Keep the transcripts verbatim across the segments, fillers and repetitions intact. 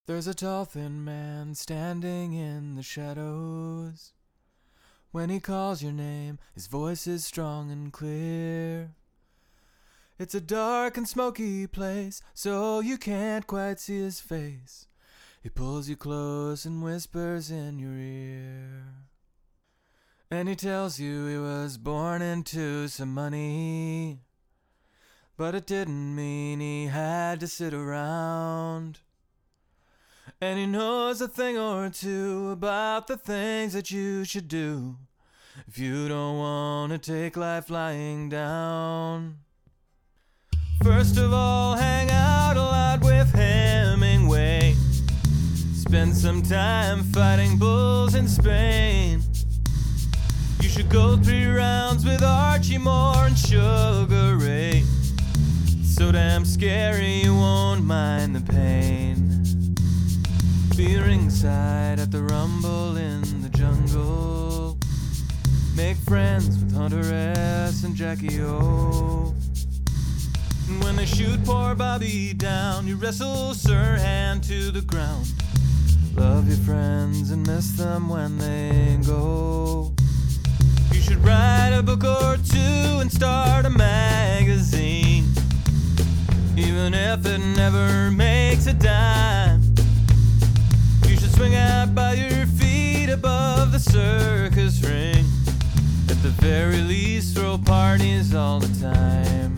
There's a tall, thin man standing in the shadows. When he calls your name, his voice is strong and clear. It's a dark and smoky place, so you can't quite see his face. He pulls you close and whispers in your ear. And he tells you he was born into some money, but it didn't mean he had to sit around. And he knows a thing or two about the things that you should do if you don't want to take life lying down. First of all, hang out a lot with Hemingway. Spend some time fighting bulls in Spain. You should go three rounds with Archie Moore and Sugar Ray. It's so damn scary you won't mind the pain. Be ringside at the rumble in the jungle. Make friends with Hunter S. and Jackie O. And when they shoot poor Bobby down, you wrestle Sirhan to the ground. Love your friends and miss them when they go. You should write a book or two and start a magazine, even if it never makes a dime. You should swing out by your feet above the circus ring. At the very least, throw parties all the time.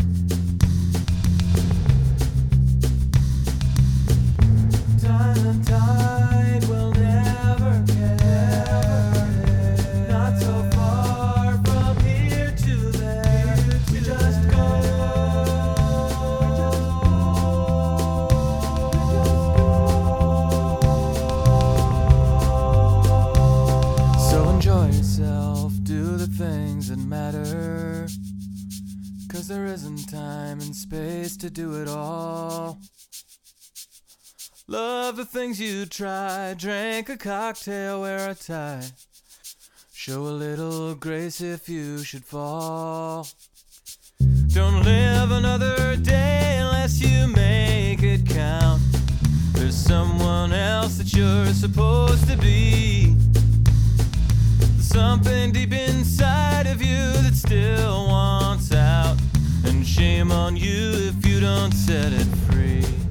Time and tide will never care. Not so far from here to there. We just go. So enjoy yourself, do the things that matter, 'cause there isn't time and space to do it all. Love the things you try, drink a cocktail, wear a tie. Show a little grace if you should fall. Don't live another day unless you make it count. There's someone else that you're supposed to be. There's something deep inside of you that still wants out. And shame on you if you don't set it free.